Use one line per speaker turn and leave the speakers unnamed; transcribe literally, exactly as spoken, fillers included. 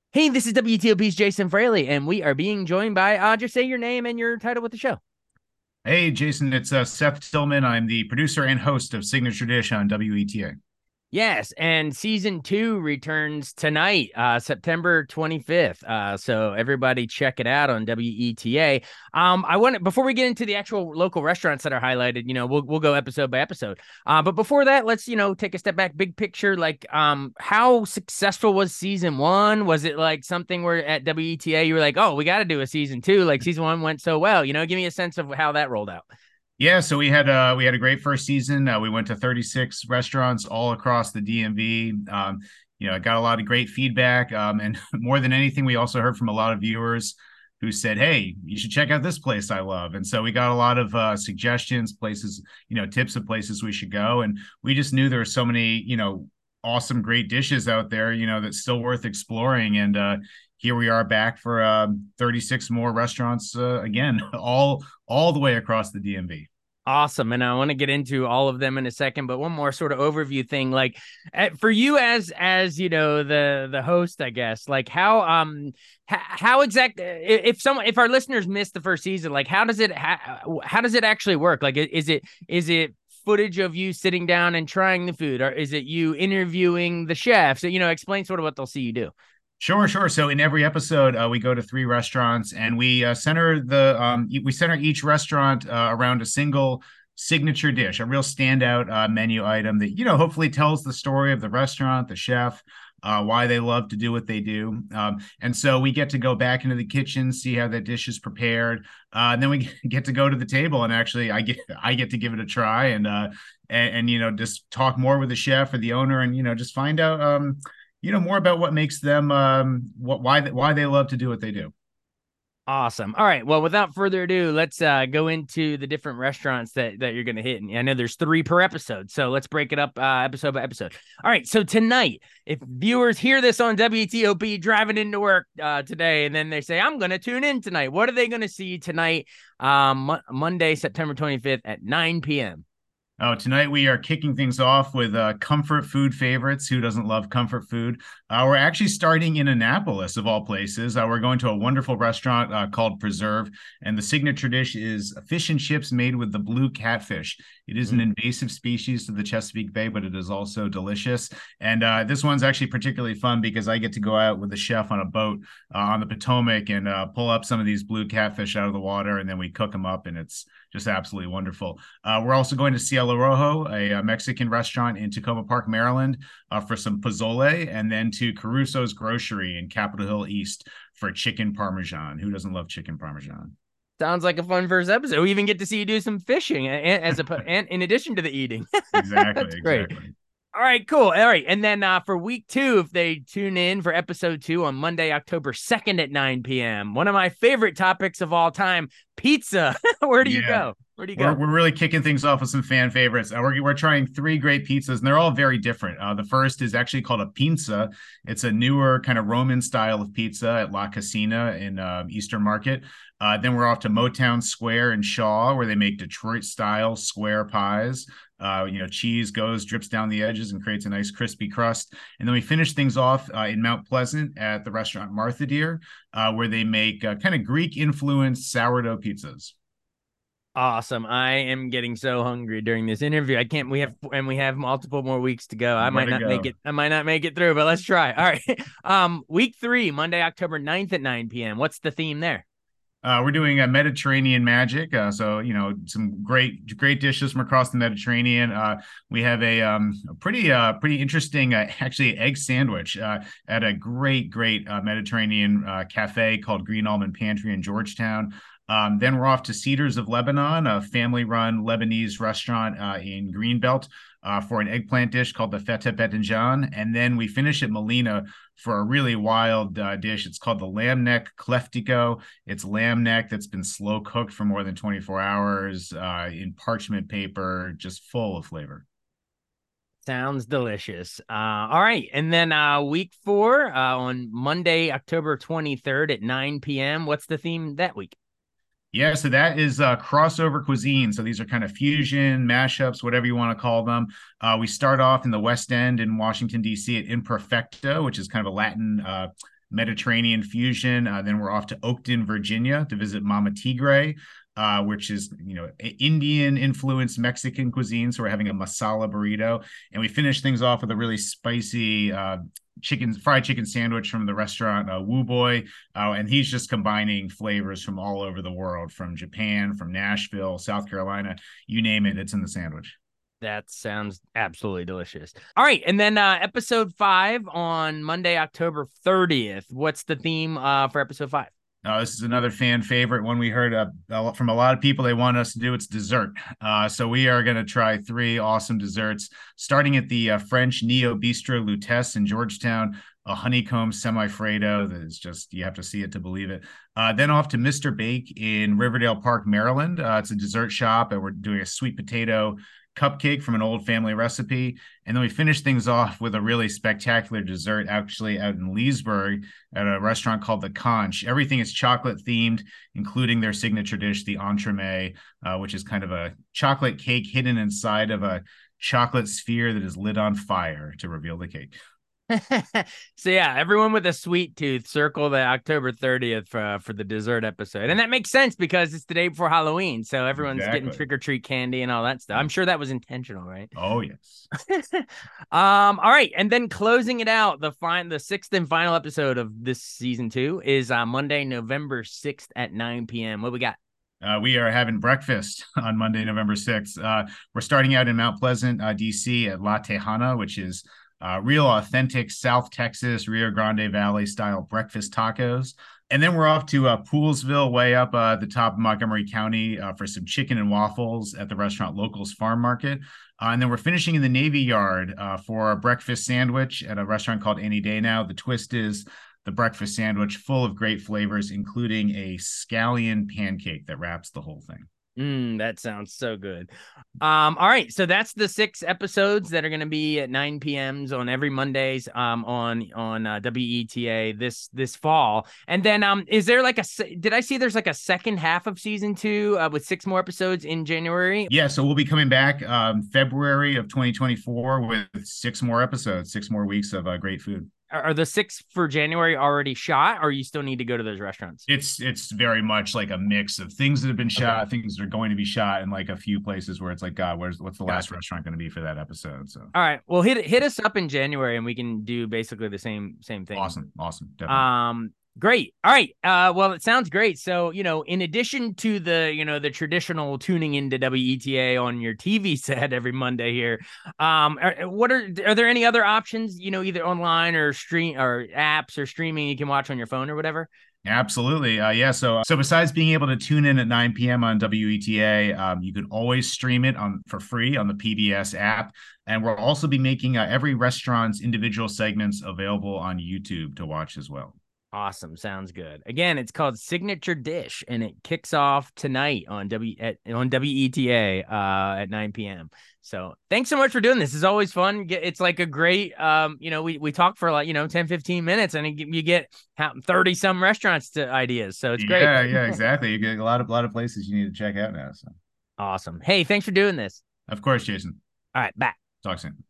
Hey, this is W T O P's Jason Fraley, and we are being joined by, uh, just say your name and your title with the show.
Hey, Jason, it's uh, Seth Tillman. I'm the producer and host of Signature Dish on W E T A.
Yes, and season two returns tonight, uh, September twenty-fifth. Uh, so everybody check it out on W E T A. Um, I want before we get into the actual local restaurants that are highlighted, you know, we'll we'll go episode by episode. Uh, but before that, let's you know take a step back, big picture. Like, um, how successful was season one? Was it like something where at W E T A you were like, oh, we got to do a season two? Like season one went so well, you know. Give me a sense of how that rolled out.
Yeah, so we had uh we had a great first season. Uh, we went to thirty-six restaurants all across the D M V. Um, you know, I got a lot of great feedback. Um, and more than anything, we also heard from a lot of viewers who said, "Hey, you should check out this place I love." And so we got a lot of uh, suggestions, places, you know, tips of places we should go. And we just knew there were so many, you know, awesome, great dishes out there, you know, that's still worth exploring. And uh, here we are back for uh, thirty-six more restaurants uh, again, all all the way across the D M V.
Awesome. And I want to get into all of them in a second, but one more sort of overview thing, like eh, for you as, as, you know, the, the host, I guess, like how, um, how, how exact, if someone, if our listeners missed the first season, like how does it, how, how does it actually work? Like, is it, is it footage of you sitting down and trying the food, or is it you interviewing the chefs? So, you know, explain sort of what they'll see you do.
Sure, sure. So in every episode, uh, we go to three restaurants, and we uh, center the um, e- we center each restaurant uh, around a single signature dish, a real standout uh, menu item that you know hopefully tells the story of the restaurant, the chef, uh, why they love to do what they do. Um, and so we get to go back into the kitchen, see how that dish is prepared, uh, and then we get to go to the table, and actually I get I get to give it a try, and uh, and, and you know just talk more with the chef or the owner, and you know just find out. Um, you know more about what makes them um what why why they love to do what they do.
Awesome. All right. Well, without further ado, let's uh, go into the different restaurants that, that you're going to hit. And I know there's three per episode, so let's break it up uh, episode by episode. All right. So tonight, if viewers hear this on W T O P driving into work uh, today, and then they say, I'm going to tune in tonight, what are they going to see tonight, um, Mo- Monday, September twenty-fifth at nine p.m.?
Oh, tonight we are kicking things off with uh, comfort food favorites. Who doesn't love comfort food? Uh, we're actually starting in Annapolis, of all places. Uh, we're going to a wonderful restaurant uh, called Preserve, and the signature dish is fish and chips made with the blue catfish. It is an
Mm.
invasive species to the Chesapeake Bay, but it is also delicious. And uh, this one's actually particularly fun because I get to go out with the chef on a boat uh, on the Potomac and uh, pull up some of these blue catfish out of the water, and then we cook them up, and it's just absolutely wonderful. Uh, we're also going to Cielo Rojo, a, a Mexican restaurant in Tacoma Park, Maryland, uh, for some pozole, and then to Caruso's Grocery in Capitol Hill East for chicken parmesan. Who doesn't love chicken parmesan?
Sounds like a fun first episode. We even get to see you do some fishing as a and in addition to the eating.
Exactly,
That's great.
exactly.
All right, cool. All right. And then uh, for week two, if they tune in for episode two on Monday, October second at nine p.m., one of my favorite topics of all time, pizza. Where do you
Yeah,
go? Where do you
We're,
go?
we're really kicking things off with some fan favorites. Uh, we're, we're trying three great pizzas, and they're all very different. Uh, the first is actually called a pinza. It's a newer kind of Roman style of pizza at La Casina in uh, Eastern Market. Uh, then we're off to Motown Square in Shaw, where they make Detroit style square pies. Uh, you know, cheese goes, drips down the edges, and creates a nice crispy crust. And then we finish things off uh, in Mount Pleasant at the restaurant Martha Deer, uh, where they make uh, kind of Greek influenced sourdough pizzas.
Awesome. I am getting so hungry during this interview. I can't, we have, and we have multiple more weeks to go. I
More
might
to
not make
go.
it. I might not make it through, but let's try. All right. Um, week three, Monday, October ninth at nine p.m. What's the theme there?
Uh, we're doing a Mediterranean magic, uh, so you know some great great dishes from across the Mediterranean. Uh, we have a, um, a pretty uh, pretty interesting uh, actually egg sandwich uh, at a great great uh, Mediterranean uh, cafe called Green Almond Pantry in Georgetown. Um, then we're off to Cedars of Lebanon, a family-run Lebanese restaurant uh, in Greenbelt, uh, for an eggplant dish called the feta betinjan. And then we finish at Molina for a really wild uh, dish. It's called the lamb neck cleftico. It's lamb neck that's been slow cooked for more than twenty-four hours uh, in parchment paper, just full of flavor.
Sounds delicious. Uh, all right. And then uh, week four uh, on Monday, October twenty-third at nine p.m. What's the theme that week?
Yeah, so that is uh, crossover cuisine. So these are kind of fusion, mashups, whatever you want to call them. Uh, we start off in the West End in Washington, D C at Imperfecto, which is kind of a Latin uh, Mediterranean fusion. Uh, then we're off to Oakton, Virginia to visit Mama Tigre, uh, which is, you know, Indian influenced Mexican cuisine. So we're having a masala burrito. And we finish things off with a really spicy uh, chicken fried chicken sandwich from the restaurant uh, Woo Boy, uh, and he's just combining flavors from all over the world, from Japan, from Nashville, South Carolina, you name it, it's in the sandwich.
That sounds absolutely delicious. All right, and then uh, episode five on Monday, October thirtieth. What's the theme uh, for episode five?
Uh, this is another fan favorite one we heard uh, from a lot of people. They want us to do it's dessert. Uh, so we are going to try three awesome desserts, starting at the uh, French Neo Bistro Lutece in Georgetown, a honeycomb semi-freddo that is just, you have to see it to believe it. Uh, then off to Mister Bake in Riverdale Park, Maryland. Uh, it's a dessert shop, and we're doing a sweet potato cupcake from an old family recipe. And then we finish things off with a really spectacular dessert, actually out in Leesburg at a restaurant called The Conch. Everything is chocolate themed, including their signature dish, the entremet, uh, which is kind of a chocolate cake hidden inside of a chocolate sphere that is lit on fire to reveal the cake.
So yeah, everyone with a sweet tooth, circle the October thirtieth for, uh, for the dessert episode. And that makes sense because it's the day before Halloween. So everyone's exactly. getting trick-or-treat candy and all that stuff. I'm sure that was intentional, right?
Oh, yes.
um, all right. And then closing it out, the fine, the sixth and final episode of this season two is uh, Monday, November sixth at nine p.m. What we got?
Uh, we are having breakfast on Monday, November sixth. Uh, we're starting out in Mount Pleasant, uh, D C at La Tejana, which is Uh, real authentic South Texas, Rio Grande Valley style breakfast tacos. And then we're off to uh, Poolsville, way up uh, at the top of Montgomery County uh, for some chicken and waffles at the restaurant Locals Farm Market. Uh, and then we're finishing in the Navy Yard uh, for a breakfast sandwich at a restaurant called Any Day Now. The twist is the breakfast sandwich full of great flavors, including a scallion pancake that wraps the whole thing.
Mm, that sounds so good. Um, all right, so that's the six episodes that are going to be at nine p.m. on every Mondays um, on on uh, W E T A this this fall. And then um, is there like a did I see there's like a second half of season two uh, with six more episodes in January?
Yeah, so we'll be coming back um, February of twenty twenty-four with six more episodes, six more weeks of uh, great food.
Are the six for January already shot, or you still need to go to those restaurants?
It's it's very much like a mix of things that have been shot, okay. things that are going to be shot, and like a few places where it's like, God, where's what's the gotcha. last restaurant going to be for that episode? So,
all right, well, hit hit us up in January, and we can do basically the same same thing.
Awesome, awesome, definitely.
Um. Great. All right. Uh, well, it sounds great. So, you know, in addition to the, you know, the traditional tuning into W E T A on your T V set every Monday here, um, are, what are, are there any other options, you know, either online or stream or apps or streaming you can watch on your phone or whatever?
Absolutely. Uh, yeah. So, so besides being able to tune in at nine p.m. on W E T A, um, you can always stream it on for free on the P B S app. And we'll also be making uh, every restaurant's individual segments available on YouTube to watch as well.
Awesome. Sounds good. Again, it's called Signature Dish, and it kicks off tonight on W at, on W E T A uh, at nine p.m. So thanks so much for doing this. It's always fun. It's like a great, um, you know, we, we talk for like, you know, ten, fifteen minutes and you get thirty some restaurants to ideas. So it's great.
Yeah, yeah, exactly. You get a lot of, a lot of places you need to check out now. So
awesome. Hey, thanks for doing this.
Of course, Jason.
All right. Bye.
Talk soon.